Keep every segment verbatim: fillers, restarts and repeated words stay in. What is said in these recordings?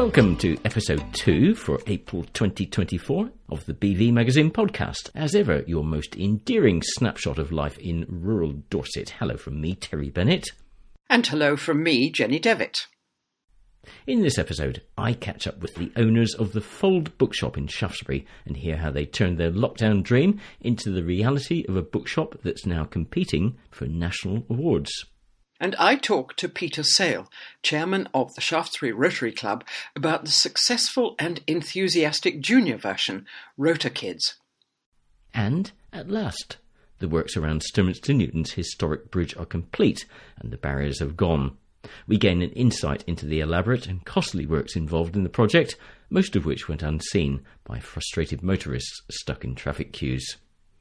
Welcome to episode two for April twenty twenty-four of the B V Magazine podcast. As ever, your most endearing snapshot of life in rural Dorset. Hello from me, Terry Bennett. And hello from me, Jenny Devitt. In this episode, I catch up with the owners of the Fold Bookshop in Shaftesbury and hear how they turned their lockdown dream into the reality of a bookshop that's now competing for national awards. And I talk to Peter Sale, chairman of the Shaftesbury Rotary Club, about the successful and enthusiastic junior version, Rota Kids. And, at last, the works around Sturminster Newton's historic bridge are complete and the barriers have gone. We gain an insight into the elaborate and costly works involved in the project, most of which went unseen by frustrated motorists stuck in traffic queues.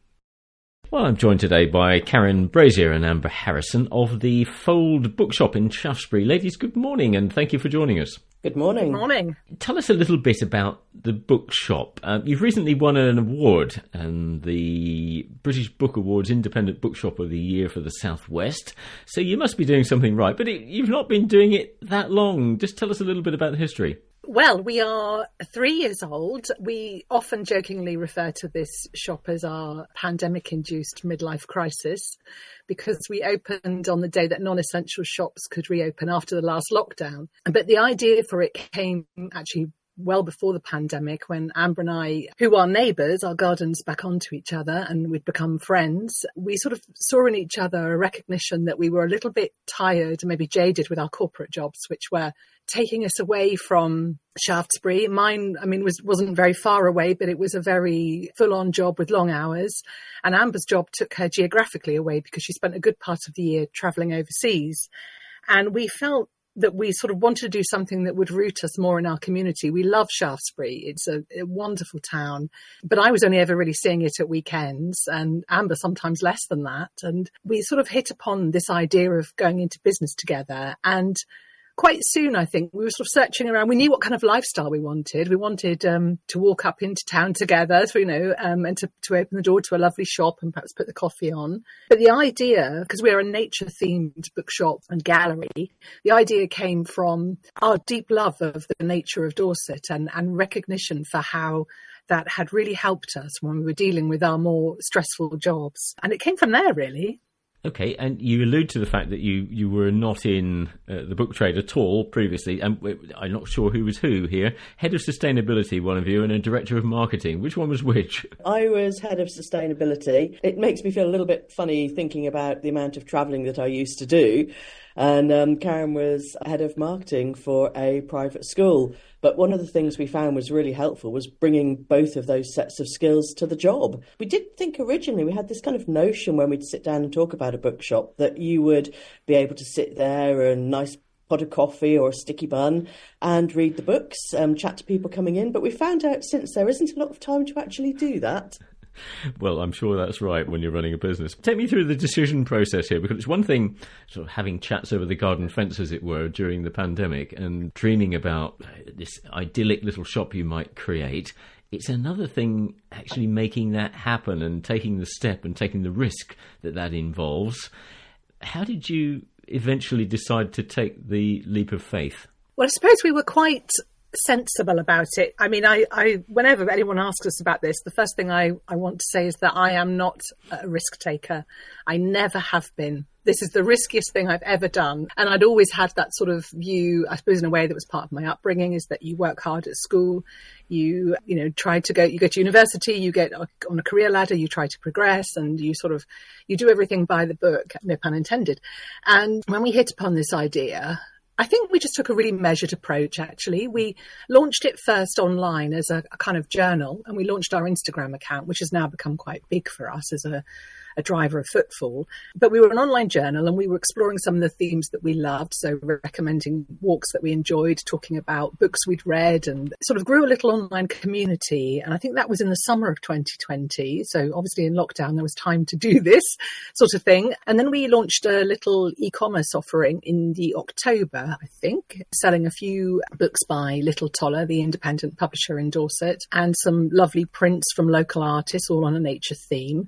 Well, I'm joined today by Karen Brazier and Amber Harrison of the Fold Bookshop in Shaftesbury. Ladies, good morning and thank you for joining us. Good morning. Good morning. Tell us a little bit about the bookshop. Uh, you've recently won an award, and the British Book Awards Independent Bookshop of the Year for the South West. So you must be doing something right, but it, you've not been doing it that long. Just tell us a little bit about the history. Well, we are three years old. We often jokingly refer to this shop as our pandemic-induced midlife crisis because we opened on the day that non-essential shops could reopen after the last lockdown. But the idea for it came actually well before the pandemic, when Amber and I, who are neighbours, our gardens back onto each other and we'd become friends, we sort of saw in each other a recognition that we were a little bit tired and maybe jaded with our corporate jobs, which were taking us away from Shaftesbury. Mine, I mean, was, wasn't very far away, but it was a very full-on job with long hours. And Amber's job took her geographically away because she spent a good part of the year travelling overseas. And we felt that we sort of wanted to do something that would root us more in our community. We love Shaftesbury. It's a, a wonderful town, but I was only ever really seeing it at weekends, and Amber sometimes less than that. And we sort of hit upon this idea of going into business together. And quite soon, I think, we were sort of searching around. We knew what kind of lifestyle we wanted. We wanted um, to walk up into town together, so, you know, um, and to, to open the door to a lovely shop and perhaps put the coffee on. But the idea, because we're a nature-themed bookshop and gallery, the idea came from our deep love of the nature of Dorset and, and recognition for how that had really helped us when we were dealing with our more stressful jobs. And it came from there, really. Okay, and you allude to the fact that you, you were not in uh, the book trade at all previously. And I'm not sure who was who here. Head of Sustainability, one of you, and a Director of Marketing. Which one was which? I was Head of Sustainability. It makes me feel a little bit funny thinking about the amount of travelling that I used to do. And um, Karen was Head of Marketing for a private school. But one of the things we found was really helpful was bringing both of those sets of skills to the job. We did think originally, we had this kind of notion when we'd sit down and talk about a bookshop that you would be able to sit there and nice pot of coffee or a sticky bun and read the books, um, chat to people coming in. But we found out since there isn't a lot of time to actually do that. Well, I'm sure that's right when you're running a business. Take me through the decision process here, because it's one thing sort of having chats over the garden fence, as it were, during the pandemic and dreaming about this idyllic little shop you might create. It's another thing actually making that happen and taking the step and taking the risk that that involves. How did you eventually decide to take the leap of faith? Well, I suppose we were quite sensible about it. I mean, I, I whenever anyone asks us about this, the first thing I, I want to say is that I am not a risk taker. I never have been. This is the riskiest thing I've ever done. And I'd always had that sort of view, I suppose in a way that was part of my upbringing, is that you work hard at school, you, you know, try to go, you go to university, you get on a career ladder, you try to progress, and you sort of, you do everything by the book, no pun intended. And when we hit upon this idea, I think we just took a really measured approach, actually. We launched it first online as a, a kind of journal, and we launched our Instagram account, which has now become quite big for us as a, a driver of footfall. But we were an online journal and we were exploring some of the themes that we loved. So recommending walks that we enjoyed, talking about books we'd read, and sort of grew a little online community. And I think that was in the summer of twenty twenty. So obviously in lockdown, there was time to do this sort of thing. And then we launched a little e-commerce offering in the October, I think, selling a few books by Little Toller, the independent publisher in Dorset, and some lovely prints from local artists, all on a nature theme.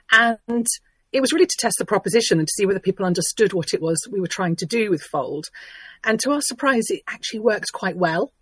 And it was really to test the proposition and to see whether people understood what it was we were trying to do with Fold. And to our surprise, it actually worked quite well.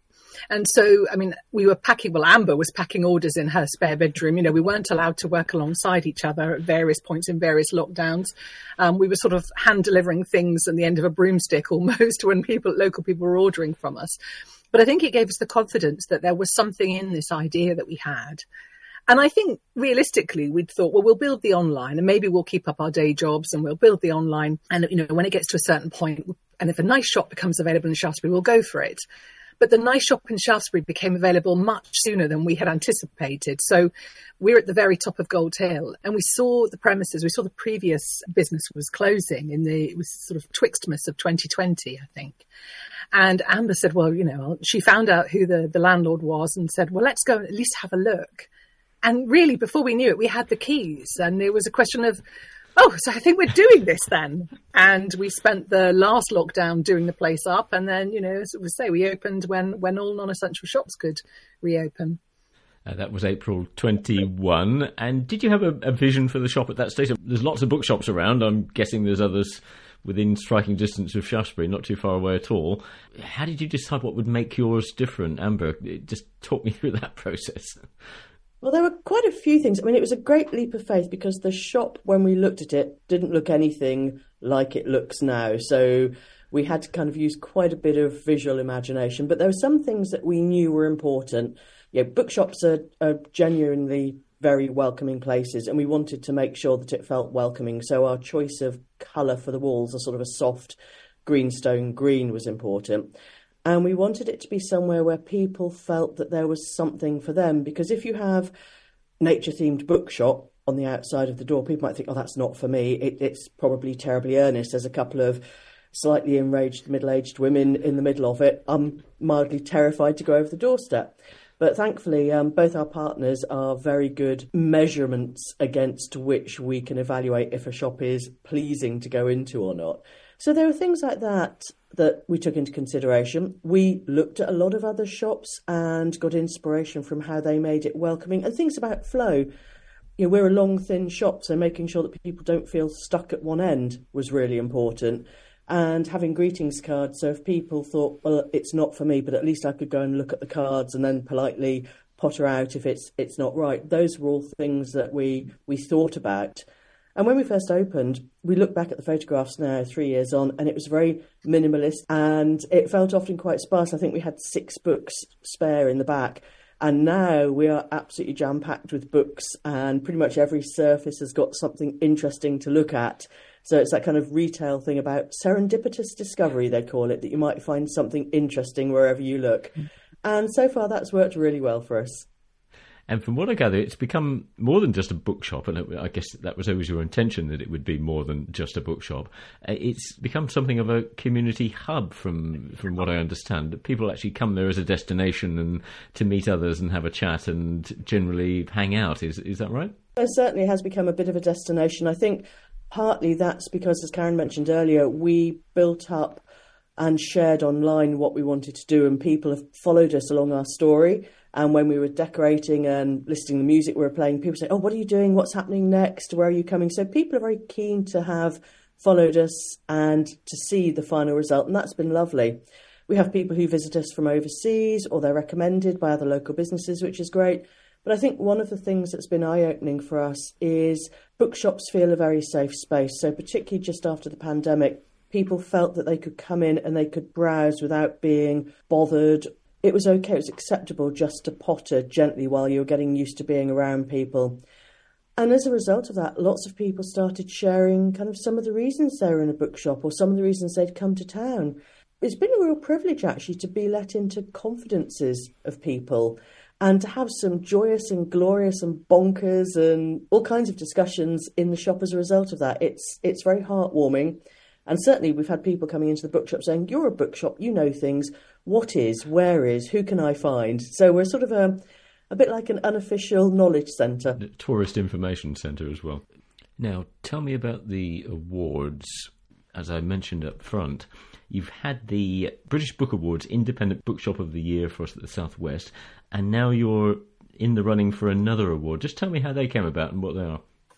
And so, I mean, we were packing, well, Amber was packing orders in her spare bedroom. You know, we weren't allowed to work alongside each other at various points in various lockdowns. Um, we were sort of hand delivering things at the end of a broomstick almost when people, local people were ordering from us. But I think it gave us the confidence that there was something in this idea that we had. And I think realistically, we'd thought, well, we'll build the online and maybe we'll keep up our day jobs and we'll build the online. And, you know, when it gets to a certain point, and if a nice shop becomes available in Shaftesbury, we'll go for it. But the nice shop in Shaftesbury became available much sooner than we had anticipated. So we're at the very top of Gold Hill and we saw the premises, we saw the previous business was closing in the, it was sort of Twixtmas of twenty twenty, I think. And Amber said, well, you know, she found out who the, the landlord was and said, well, let's go and at least have a look. And really, before we knew it, we had the keys. And it was a question of, oh, so I think we're doing this then. And we spent the last lockdown doing the place up. And then, you know, as we say, we opened when, when all non-essential shops could reopen. Uh, that was April twenty-one. And did you have a, a vision for the shop at that stage? There's lots of bookshops around. I'm guessing there's others within striking distance of Shaftesbury, not too far away at all. How did you decide what would make yours different, Amber? Just talk me through that process. Well, there were quite a few things. I mean, it was a great leap of faith because the shop, when we looked at it, didn't look anything like it looks now. So we had to kind of use quite a bit of visual imagination. But there were some things that we knew were important. Yeah, bookshops are, are genuinely very welcoming places, and we wanted to make sure that it felt welcoming. So our choice of colour for the walls, a sort of a soft greenstone green, was important. And we wanted it to be somewhere where people felt that there was something for them. Because if you have nature-themed bookshop on the outside of the door, people might think, oh, that's not for me. It, it's probably terribly earnest. There's a couple of slightly enraged middle-aged women in the middle of it. I'm mildly terrified to go over the doorstep. But thankfully, um, both our partners are very good measurements against which we can evaluate if a shop is pleasing to go into or not. So there were things like that that we took into consideration. We looked at a lot of other shops and got inspiration from how they made it welcoming, and things about flow. You know, we're a long, thin shop, so making sure that people don't feel stuck at one end was really important. And having greetings cards, so if people thought, well, it's not for me, but at least I could go and look at the cards and then politely potter out if it's it's not right. Those were all things that we we thought about. And when we first opened, we look back at the photographs now, three years on, and it was very minimalist and it felt often quite sparse. I think we had six books spare in the back. And now we are absolutely jam-packed with books, and pretty much every surface has got something interesting to look at. So it's that kind of retail thing about serendipitous discovery, they call it, that you might find something interesting wherever you look. And so far, that's worked really well for us. And from what I gather, it's become more than just a bookshop, and I guess that was always your intention, that it would be more than just a bookshop. It's become something of a community hub, from from what I understand. That people actually come there as a destination and to meet others and have a chat and generally hang out. Is is that right? It certainly has become a bit of a destination. I think partly that's because, as Karen mentioned earlier, we built up and shared online what we wanted to do, and people have followed us along our story. And when we were decorating and listing the music we were playing, people say, oh, what are you doing? What's happening next? Where are you coming? So people are very keen to have followed us and to see the final result. And that's been lovely. We have people who visit us from overseas, or they're recommended by other local businesses, which is great. But I think one of the things that's been eye-opening for us is bookshops feel a very safe space. So particularly just after the pandemic, people felt that they could come in and they could browse without being bothered. It was okay, it was acceptable just to potter gently while you were getting used to being around people. And as a result of that, lots of people started sharing kind of some of the reasons they were in a bookshop or some of the reasons they'd come to town. It's been a real privilege, actually, to be let into confidences of people and to have some joyous and glorious and bonkers and all kinds of discussions in the shop as a result of that. It's it's very heartwarming. And certainly we've had people coming into the bookshop saying, you're a bookshop, you know things. What is, where is, who can I find? So we're sort of a, a bit like an unofficial knowledge centre. The tourist information centre as well. Now, tell me about the awards. As I mentioned up front, you've had the British Book Awards Independent Bookshop of the Year for us at the South West, and now you're in the running for another award. Just tell me how they came about and what they are.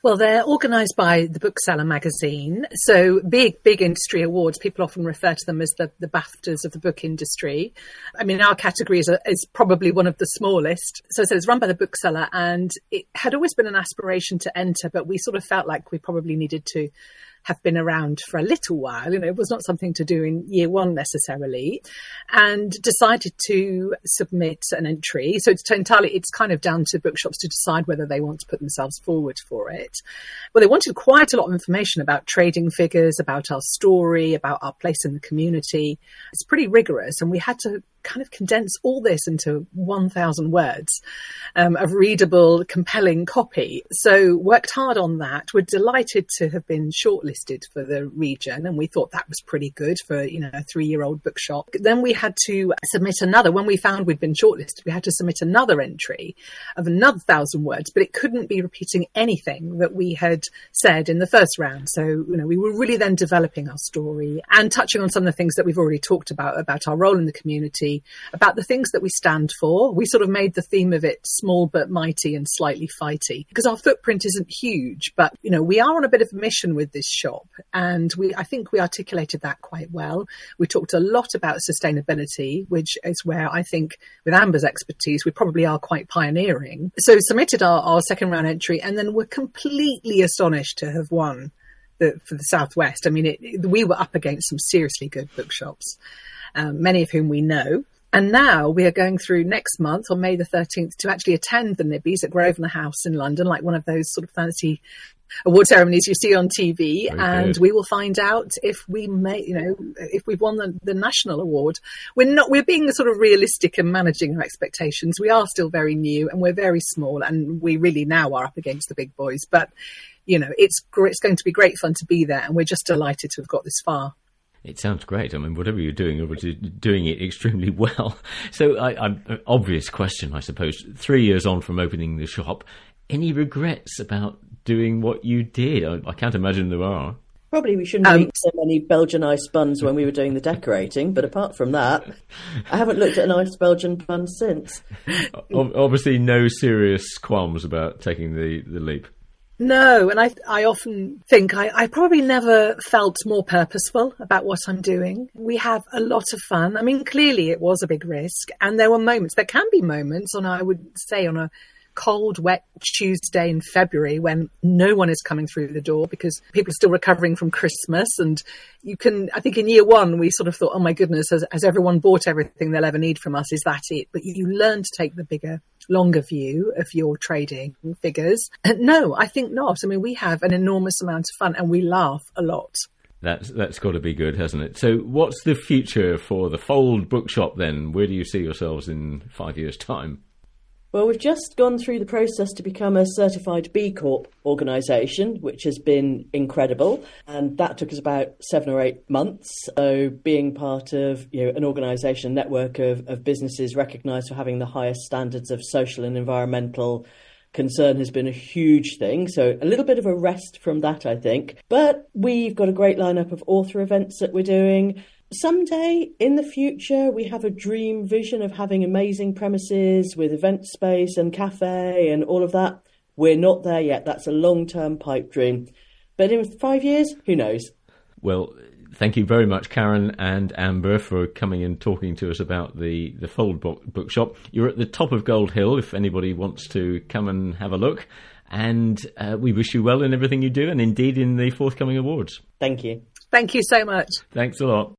Well, they're organised by the Bookseller magazine. So big, big industry awards. People often refer to them as the, the BAFTAs of the book industry. I mean, our category is, a, is probably one of the smallest. So, so it's run by the Bookseller, and it had always been an aspiration to enter, but we sort of felt like we probably needed to have been around for a little while. You know, it was not something to do in year one necessarily, and decided to submit an entry. So it's entirely, it's kind of down to bookshops to decide whether they want to put themselves forward for it. Well, they wanted quite a lot of information about trading figures, about our story, about our place in the community. It's pretty rigorous, and we had to kind of condense all this into one thousand words um, of readable, compelling copy. So worked hard on that. We're delighted to have been shortlisted for the region, and we thought that was pretty good for, you know, a three-year-old bookshop. Then we had to submit another. When we found we'd been shortlisted, we had to submit another entry of another thousand words, but it couldn't be repeating anything that we had said in the first round. So, you know, we were really then developing our story and touching on some of the things that we've already talked about, about our role in the community, about the things that we stand for. We sort of made the theme of it small but mighty and slightly fighty, because our footprint isn't huge, but, you know, we are on a bit of a mission with this shop, and we I think we articulated that quite well. We talked a lot about sustainability, which is where I think with Amber's expertise we probably are quite pioneering. So submitted our, our second round entry, and then were completely astonished to have won the, for the Southwest. I mean, it, it, we were up against some seriously good bookshops, um, many of whom we know. And now we are going through next month on May the thirteenth to actually attend the Nibbies at Grosvenor House in London, like one of those sort of fancy award ceremonies you see on T V. Very and good. We will find out if we may, you know, if we've won the, the national award. We're not, we're being sort of realistic and managing our expectations. We are still very new and we're very small, and we really now are up against the big boys. But, you know, it's it's going to be great fun to be there, and we're just delighted to have got this far. It sounds great. I mean, whatever you're doing, you're doing it extremely well. So, I, I, obvious question, I suppose. Three years on from opening the shop, any regrets about doing what you did? I, I can't imagine there are. Probably we shouldn't um, eat so many Belgian ice buns when we were doing the decorating, but apart from that, I haven't looked at an iced Belgian bun since. Obviously, no serious qualms about taking the, the leap. No, and I I often think I, I probably never felt more purposeful about what I'm doing. We have a lot of fun. I mean, clearly it was a big risk, and there were moments, there can be moments on, I would say, on a cold, wet Tuesday in February when no one is coming through the door because people are still recovering from Christmas. And you can, I think in year one, we sort of thought, oh my goodness, has, has everyone bought everything they'll ever need from us? Is that it? But you learn to take the bigger, longer view of your trading figures. And no, I think not. I mean, we have an enormous amount of fun and we laugh a lot. That's that's got to be good, hasn't it? So what's the future for the Fold Bookshop then? Where do you see yourselves in five years' time? Well, we've just gone through the process to become a certified B Corp organisation, which has been incredible. And that took us about seven or eight months. So being part of, you know, an organisation network of, of businesses recognised for having the highest standards of social and environmental concern has been a huge thing. So a little bit of a rest from that, I think. But we've got a great lineup of author events that we're doing. Someday in the future, we have a dream vision of having amazing premises with event space and cafe and all of that. We're not there yet. That's a long-term pipe dream. But in five years, who knows? Well, thank you very much, Karen and Amber, for coming and talking to us about the, the Fold book, Bookshop. You're at the top of Gold Hill if anybody wants to come and have a look. And uh, we wish you well in everything you do and indeed in the forthcoming awards. Thank you. Thank you so much. Thanks a lot.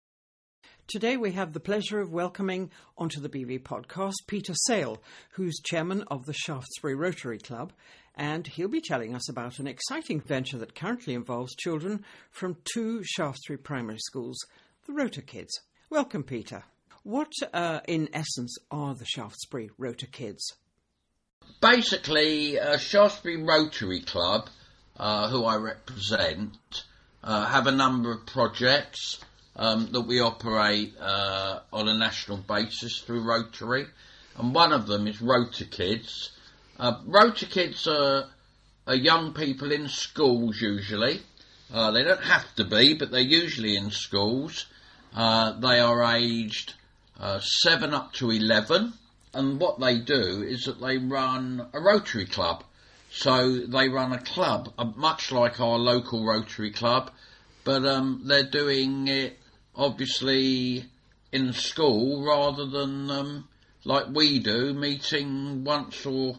Today we have the pleasure of welcoming onto the B V podcast Peter Sale, who's chairman of the Shaftesbury Rotary Club, and he'll be telling us about an exciting venture that currently involves children from two Shaftesbury primary schools, the Rota Kids. Welcome, Peter. What, uh, in essence, are the Shaftesbury Rota Kids? Basically, uh, Shaftesbury Rotary Club, uh, who I represent, uh, have a number of projects Um, that we operate uh, on a national basis through Rotary, and one of them is Rota Kids. Uh, Rota Kids are, are young people in schools usually. Uh, they don't have to be, but they're usually in schools. Uh, they are aged uh, seven up to eleven, and what they do is that they run a Rotary Club. So they run a club, uh, much like our local Rotary Club, but um, they're doing it obviously in school rather than um, like we do, meeting once or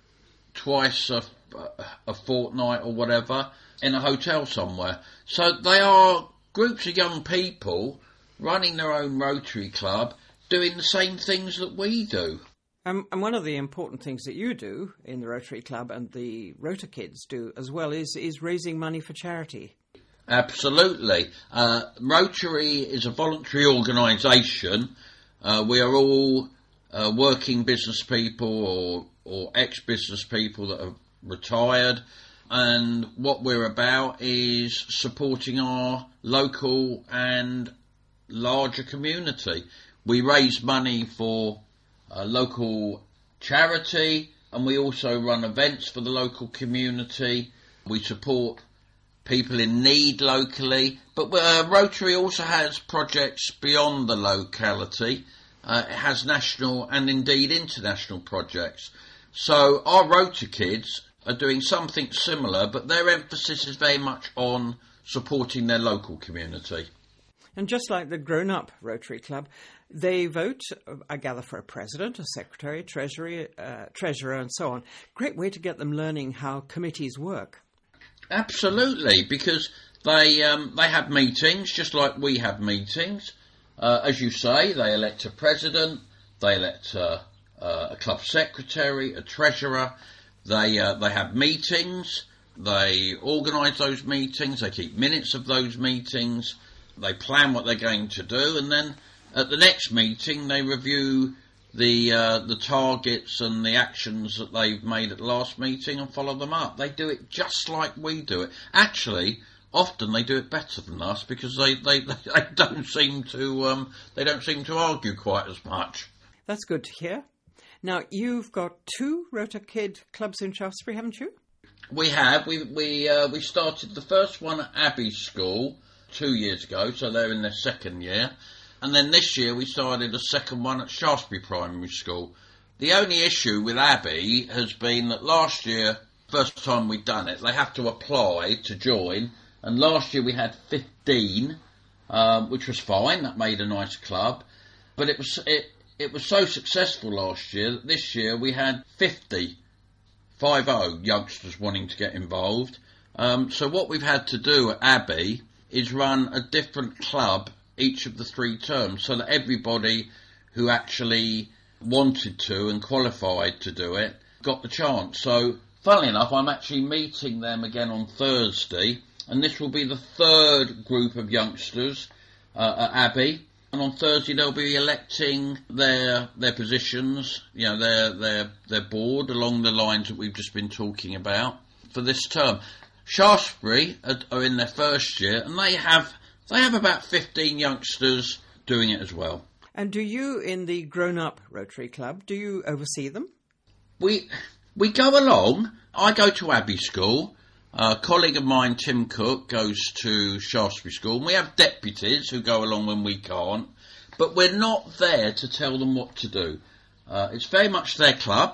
twice a, a fortnight or whatever in a hotel somewhere. So they are groups of young people running their own Rotary Club, doing the same things that we do. Um, and one of the important things that you do in the Rotary Club and the Rota Kids do as well is, is raising money for charity. Absolutely. Uh, Rotary is a voluntary organisation. Uh, we are all uh, working business people or, or ex-business people that have retired. And what we're about is supporting our local and larger community. We raise money for a local charity, and we also run events for the local community. We support people in need locally, but uh, Rotary also has projects beyond the locality. Uh, it has national and indeed international projects. So our Rota Kids are doing something similar, but their emphasis is very much on supporting their local community. And just like the grown-up Rotary Club, they vote, I gather, for a president, a secretary, treasury, uh, treasurer, and so on. Great way to get them learning how committees work. Absolutely, because they um, they have meetings, just like we have meetings. Uh, as you say, they elect a president, they elect uh, uh, a club secretary, a treasurer. They uh, they have meetings, they organise those meetings, they keep minutes of those meetings, they plan what they're going to do, and then at the next meeting they review the uh, the targets and the actions that they've made at the last meeting and follow them up. They do it just like we do it. Actually, often they do it better than us because they, they, they don't seem to um, they don't seem to argue quite as much. That's good to hear. Now, you've got two Rota Kid clubs in Shaftesbury, haven't you? We have. We we uh, we started the first one at Abbey School two years ago, so they're in their second year. And then this year we started a second one at Shaftesbury Primary School. The only issue with Abbey has been that last year, first time we'd done it, they have to apply to join. And last year we had fifteen, um, which was fine. That made a nice club. But it was it, it was so successful last year that this year we had fifty, five oh youngsters wanting to get involved. Um, so what we've had to do at Abbey is run a different club each of the three terms, so that everybody who actually wanted to and qualified to do it got the chance. So, funnily enough, I'm actually meeting them again on Thursday, and this will be the third group of youngsters uh, at Abbey. And on Thursday they'll be electing their their positions, you know, their their their board along the lines that we've just been talking about for this term. Shaftesbury are, are in their first year, and they have. They have about fifteen youngsters doing it as well. And do you, in the grown-up Rotary Club, do you oversee them? We we go along. I go to Abbey School. A colleague of mine, Tim Cook, goes to Shaftesbury School. And we have deputies who go along when we can't. But we're not there to tell them what to do. Uh, it's very much their club.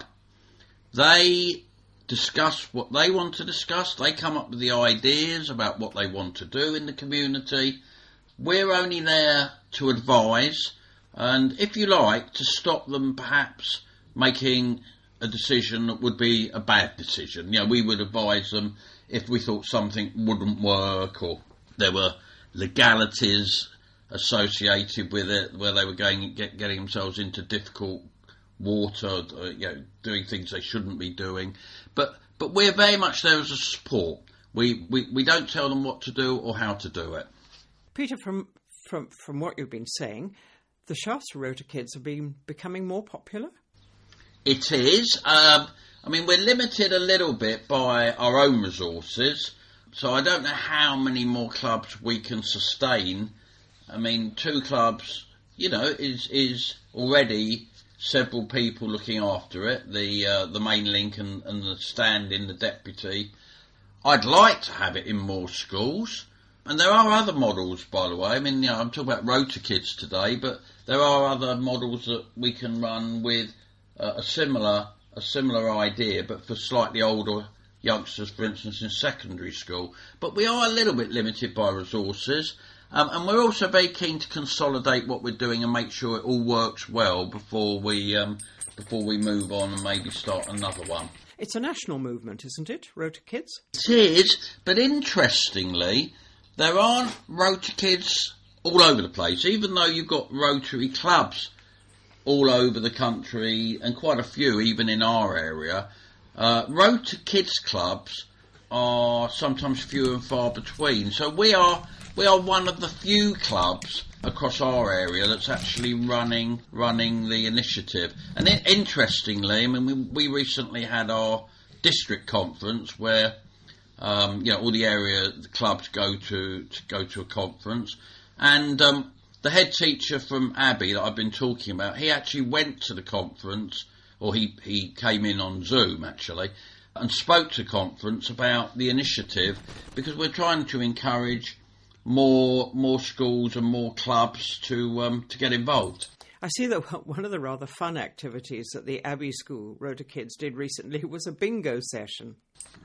They discuss what they want to discuss. They come up with the ideas about what they want to do in the community. We're only there to advise, and if you like, to stop them perhaps making a decision that would be a bad decision. You know, we would advise them if we thought something wouldn't work or there were legalities associated with it, where they were going get, getting themselves into difficult water, uh, you know, doing things they shouldn't be doing. But but we're very much there as a support. We, we, we don't tell them what to do or how to do it. Peter, from from from what you've been saying, the Shaftesbury Rota Kids have been becoming more popular? It is. Um, I mean, we're limited a little bit by our own resources, so I don't know how many more clubs we can sustain. I mean, two clubs, you know, is is already several people looking after it, the uh, the main link and, and the stand-in, the deputy. I'd like to have it in more schools, and there are other models, by the way. I mean, you know, I'm talking about Rota Kids today, but there are other models that we can run with uh, a similar a similar idea, but for slightly older youngsters, for instance, in secondary school. But we are a little bit limited by resources. Um, and we're also very keen to consolidate what we're doing and make sure it all works well before we um, before we move on and maybe start another one. It's a national movement, isn't it, Rota Kids? It is, but interestingly, there aren't Rota Kids all over the place, even though you've got Rotary clubs all over the country, and quite a few even in our area. Uh, Rota Kids clubs are sometimes few and far between, so we are... We are one of the few clubs across our area that's actually running running the initiative. And it, interestingly, I mean, we, we recently had our district conference where um, you know all the area the clubs go to to go to a conference, and um, the head teacher from Abbey that I've been talking about, he actually went to the conference, or he he came in on Zoom actually, and spoke to the conference about the initiative, because we're trying to encourage more more schools and more clubs to um, to get involved. I see that one of the rather fun activities that the Abbey School Rota Kids did recently was a bingo session.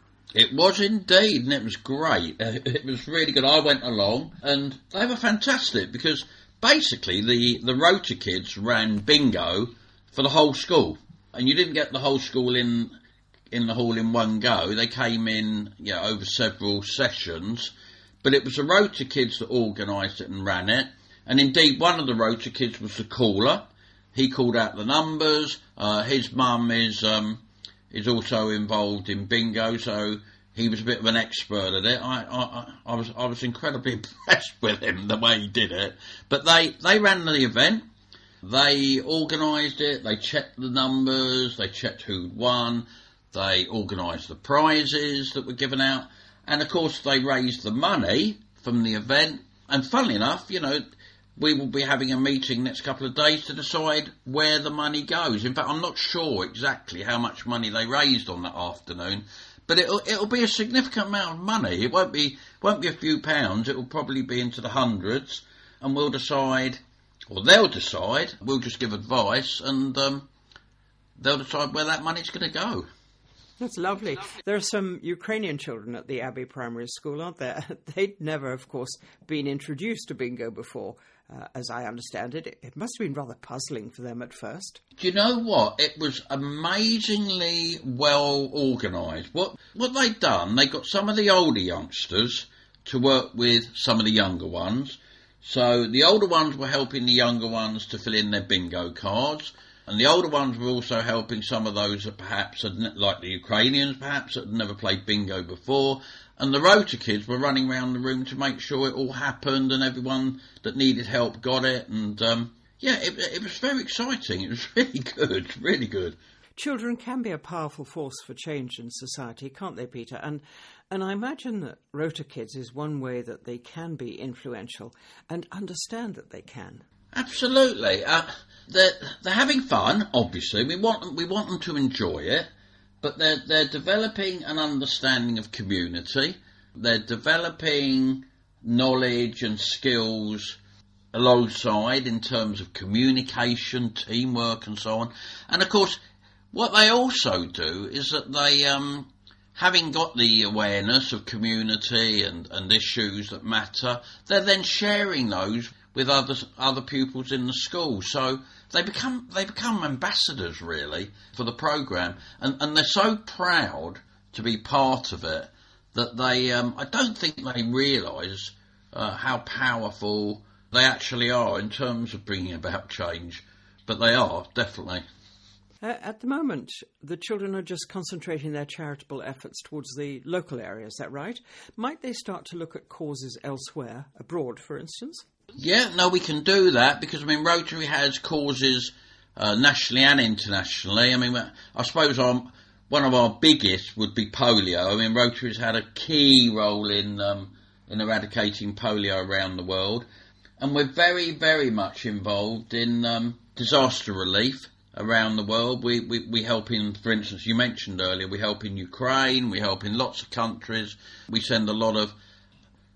It was indeed, and it was great. It was really good. I went along, and they were fantastic, because basically the, the Rota Kids ran bingo for the whole school, and you didn't get the whole school in in the hall in one go. They came in, you know, over several sessions. But it was the Rota Kids that organised it and ran it. And indeed, one of the Rota Kids was the caller. He called out the numbers. Uh, his mum is um, is also involved in bingo, so he was a bit of an expert at it. I, I, I was I was incredibly impressed with him, the way he did it. But they, they ran the event. They organised it. They checked the numbers. They checked who'd won. They organised the prizes that were given out. And, of course, they raised the money from the event. And, funnily enough, you know, we will be having a meeting next couple of days to decide where the money goes. In fact, I'm not sure exactly how much money they raised on that afternoon, but it'll, it'll be a significant amount of money. It won't be won't be a few pounds. It will probably be into the hundreds. And we'll decide, or they'll decide, we'll just give advice, and um, they'll decide where that money's going to go. That's lovely. There are some Ukrainian children at the Abbey Primary School, aren't there? They'd never, of course, been introduced to bingo before, uh, as I understand it. It must have been rather puzzling for them at first. Do you know what? It was amazingly well organised. What what they'd done, they got some of the older youngsters to work with some of the younger ones. So the older ones were helping the younger ones to fill in their bingo cards. And the older ones were also helping some of those that perhaps had, like the Ukrainians perhaps, that had never played bingo before. And the Rota Kids were running around the room to make sure it all happened and everyone that needed help got it. And, um, yeah, it, it was very exciting. It was really good, really good. Children can be a powerful force for change in society, can't they, Peter? And and I imagine that Rota Kids is one way that they can be influential and understand that they can. Absolutely. Uh, they're, they're having fun, obviously. We want them, we want them to enjoy it, but they're, they're developing an understanding of community. They're developing knowledge and skills alongside in terms of communication, teamwork and so on. And, of course, what they also do is that they, um, having got the awareness of community and, and issues that matter, they're then sharing those with other other pupils in the school. So they become they become ambassadors, really, for the programme. And, and they're so proud to be part of it that they, um, I don't think they realise uh, how powerful they actually are in terms of bringing about change. But they are, definitely. Uh, at the moment, the children are just concentrating their charitable efforts towards the local area, is that right? Might they start to look at causes elsewhere, abroad, for instance? Yeah, no, we can do that because, I mean, Rotary has causes uh, nationally and internationally. I mean, I suppose our, one of our biggest would be polio. I mean, Rotary's had a key role in um, in eradicating polio around the world. And we're very, very much involved in um, disaster relief around the world. We, we, we help in, for instance, you mentioned earlier, we help in Ukraine, we help in lots of countries. We send a lot of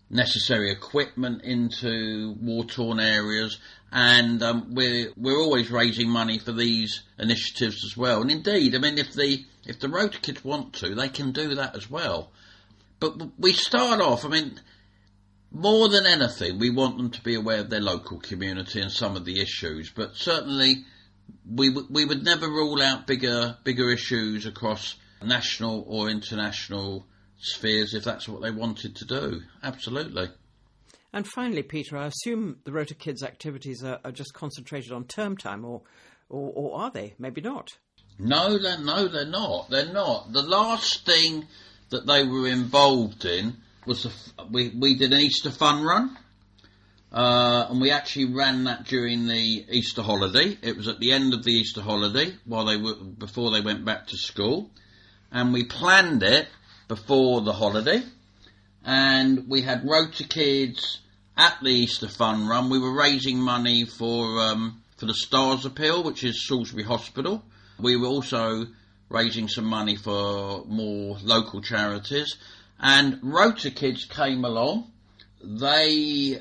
necessary equipment into war-torn areas, and um, we're we're always raising money for these initiatives as well. And indeed, I mean, if the if the Rota kids want to, they can do that as well. But we start off, I mean, more than anything, we want them to be aware of their local community and some of the issues. But certainly, we w- we would never rule out bigger bigger issues across national or international spheres if that's what they wanted to do. Absolutely. And finally, Peter, I assume the Rota Kids activities are, are just concentrated on term time, or, or or are they? Maybe not. No, they're, no, they're not. They're not. The last thing that they were involved in was the, we we did an Easter fun run, uh, and we actually ran that during the Easter holiday. It was at the end of the Easter holiday while they were before they went back to school, and we planned it before the holiday, and we had Rota Kids at the Easter Fun Run. We were raising money for um, for the Stars Appeal, which is Salisbury Hospital. We were also raising some money for more local charities, and Rota Kids came along. They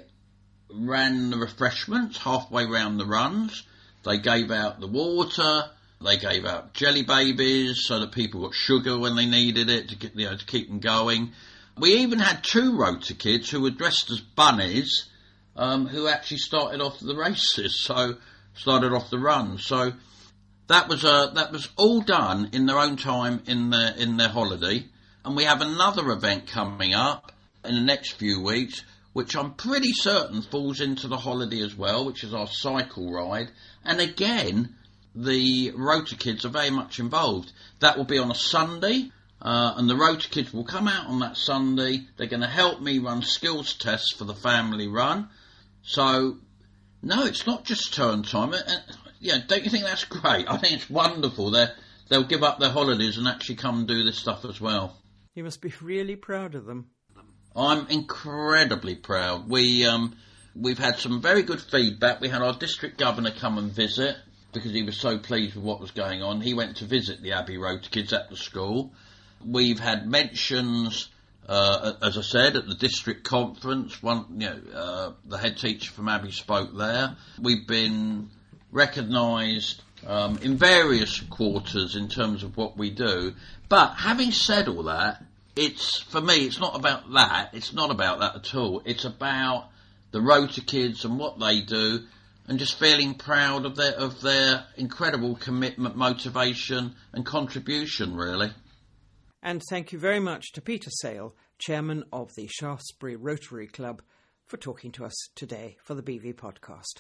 ran the refreshments halfway round the runs. They gave out the water. They gave out jelly babies so that people got sugar when they needed it to get, you know, to keep them going. We even had two Rota Kids who were dressed as bunnies, um, who actually started off the races, so started off the run. So that was uh, that was all done in their own time in their in their holiday. And we have another event coming up in the next few weeks, which I'm pretty certain falls into the holiday as well, which is our cycle ride. And again, the Rota Kids are very much involved. That will be on a Sunday, uh, and the Rota Kids will come out on that Sunday. They're going to help me run skills tests for the family run. So, no, it's not just turn time. Uh, yeah, don't you think that's great? I think it's wonderful. They're, they'll give up their holidays and actually come and do this stuff as well. You must be really proud of them. I'm incredibly proud. We, um, we've had some very good feedback. We had our district governor come and visit, because he was so pleased with what was going on. He went to visit the Abbey Rota Kids at the school. We've had mentions, uh, as I said, at the district conference. One, you know, uh, the head teacher from Abbey spoke there. We've been recognised um, in various quarters in terms of what we do. But having said all that, it's for me, it's not about that. It's not about that at all. It's about the Rota Kids and what they do, and just feeling proud of their of their incredible commitment, motivation and contribution, really. And thank you very much to Peter Sale, Chairman of the Shaftesbury Rotary Club, for talking to us today for the B V podcast.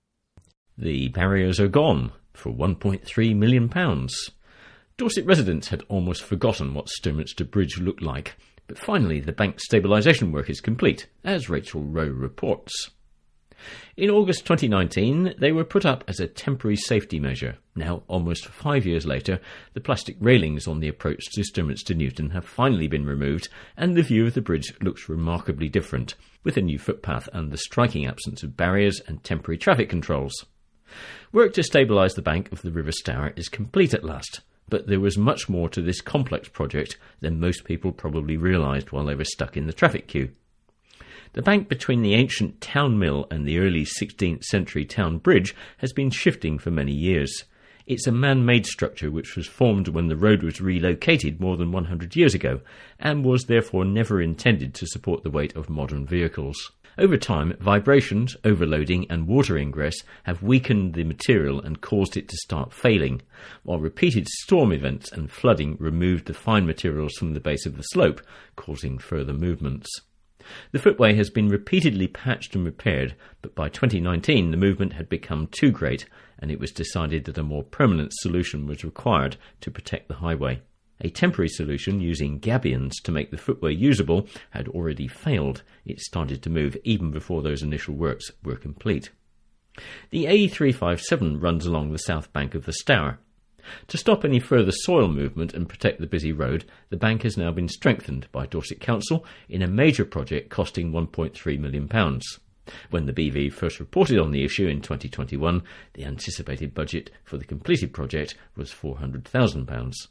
The barriers are gone for one point three million pounds. Dorset residents had almost forgotten what Sturminster Bridge looked like, but finally the bank stabilisation work is complete, as Rachel Rowe reports. In August twenty nineteen, they were put up as a temporary safety measure. Now, almost five years later, the plastic railings on the approach to Sturminster Newton have finally been removed, and the view of the bridge looks remarkably different, with a new footpath and the striking absence of barriers and temporary traffic controls. Work to stabilise the bank of the River Stour is complete at last, but there was much more to this complex project than most people probably realised while they were stuck in the traffic queue. The bank between the ancient town mill and the early sixteenth century town bridge has been shifting for many years. It's a man-made structure which was formed when the road was relocated more than one hundred years ago, and was therefore never intended to support the weight of modern vehicles. Over time, vibrations, overloading and water ingress have weakened the material and caused it to start failing, while repeated storm events and flooding removed the fine materials from the base of the slope, causing further movements. The footway has been repeatedly patched and repaired, but by twenty nineteen the movement had become too great, and it was decided that a more permanent solution was required to protect the highway. A temporary solution using gabions to make the footway usable had already failed. It started to move even before those initial works were complete. The A three fifty-seven runs along the south bank of the Stour. To stop any further soil movement and protect the busy road, the bank has now been strengthened by Dorset Council in a major project costing one point three million pounds. When the B V first reported on the issue in twenty twenty-one, the anticipated budget for the completed project was four hundred thousand pounds.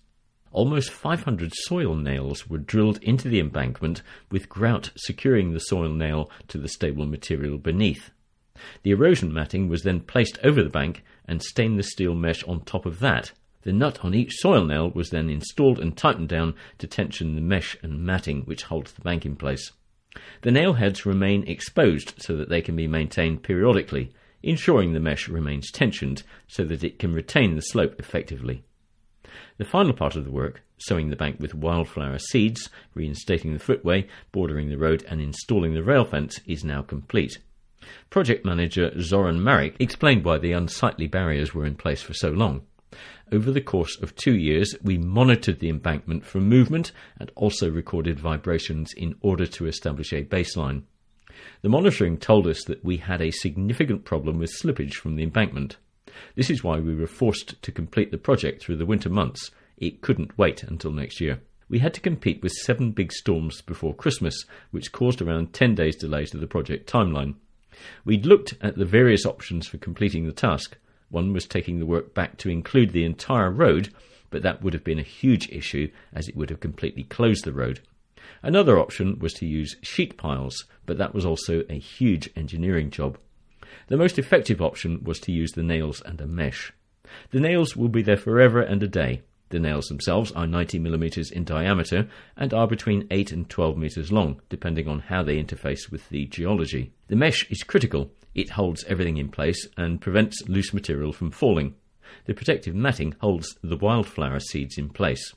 Almost five hundred soil nails were drilled into the embankment, with grout securing the soil nail to the stable material beneath. The erosion matting was then placed over the bank and stainless steel mesh on top of that. The nut on each soil nail was then installed and tightened down to tension the mesh and matting which holds the bank in place. The nail heads remain exposed so that they can be maintained periodically, ensuring the mesh remains tensioned so that it can retain the slope effectively. The final part of the work, sowing the bank with wildflower seeds, reinstating the footway, bordering the road and installing the rail fence, is now complete. Project manager Zoran Maric explained why the unsightly barriers were in place for so long. Over the course of two years, we monitored the embankment for movement and also recorded vibrations in order to establish a baseline. The monitoring told us that we had a significant problem with slippage from the embankment. This is why we were forced to complete the project through the winter months. It couldn't wait until next year. We had to compete with seven big storms before Christmas, which caused around ten days delay to the project timeline. We'd looked at the various options for completing the task. One was taking the work back to include the entire road, but that would have been a huge issue as it would have completely closed the road. Another option was to use sheet piles, but that was also a huge engineering job. The most effective option was to use the nails and a mesh. The nails will be there forever and a day. The nails themselves are ninety millimetres in diameter and are between eight and twelve metres long, depending on how they interface with the geology. The mesh is critical. It holds everything in place and prevents loose material from falling. The protective matting holds the wildflower seeds in place.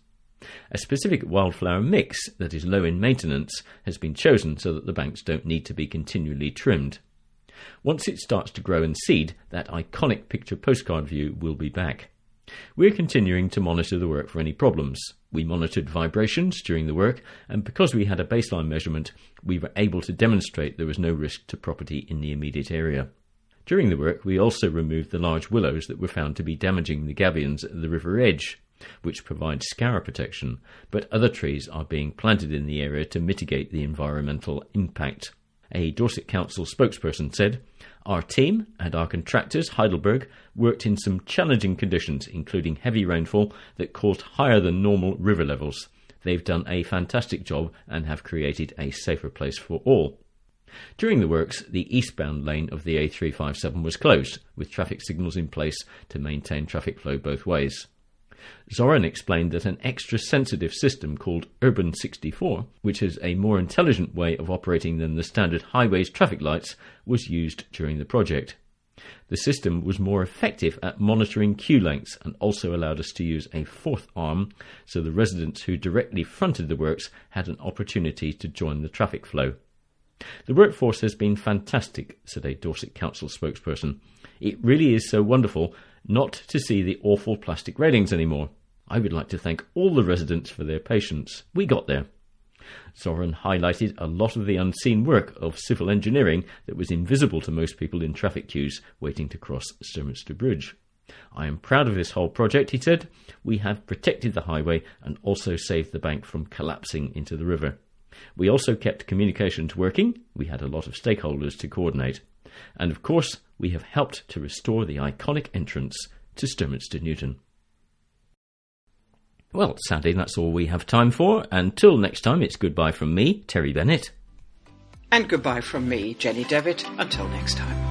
A specific wildflower mix that is low in maintenance has been chosen so that the banks don't need to be continually trimmed. Once it starts to grow and seed, that iconic picture postcard view will be back. We're continuing to monitor the work for any problems. We monitored vibrations during the work, and because we had a baseline measurement, we were able to demonstrate there was no risk to property in the immediate area. During the work, we also removed the large willows that were found to be damaging the gabions at the river edge, which provides scour protection, but other trees are being planted in the area to mitigate the environmental impact. A Dorset Council spokesperson said, "Our team and our contractors, Heidelberg, worked in some challenging conditions, including heavy rainfall that caused higher than normal river levels. They've done a fantastic job and have created a safer place for all." During the works, the eastbound lane of the A three fifty-seven was closed, with traffic signals in place to maintain traffic flow both ways. Zoran explained that an extra sensitive system called Urban sixty-four, which is a more intelligent way of operating than the standard highways traffic lights, was used during the project. The system was more effective at monitoring queue lengths and also allowed us to use a fourth arm, so the residents who directly fronted the works had an opportunity to join the traffic flow. "The workforce has been fantastic," said a Dorset Council spokesperson. "It really is so wonderful not to see the awful plastic railings anymore. I would like to thank all the residents for their patience. We got there." Zoran highlighted a lot of the unseen work of civil engineering that was invisible to most people in traffic queues waiting to cross Sturminster Bridge. "I am proud of this whole project," he said. "We have protected the highway and also saved the bank from collapsing into the river. We also kept communications working. We had a lot of stakeholders to coordinate. And of course, we have helped to restore the iconic entrance to Sturminster Newton." Well, sadly, that's all we have time for. Until next time, it's goodbye from me, Terry Bennett. And goodbye from me, Jenny Devitt. Until next time.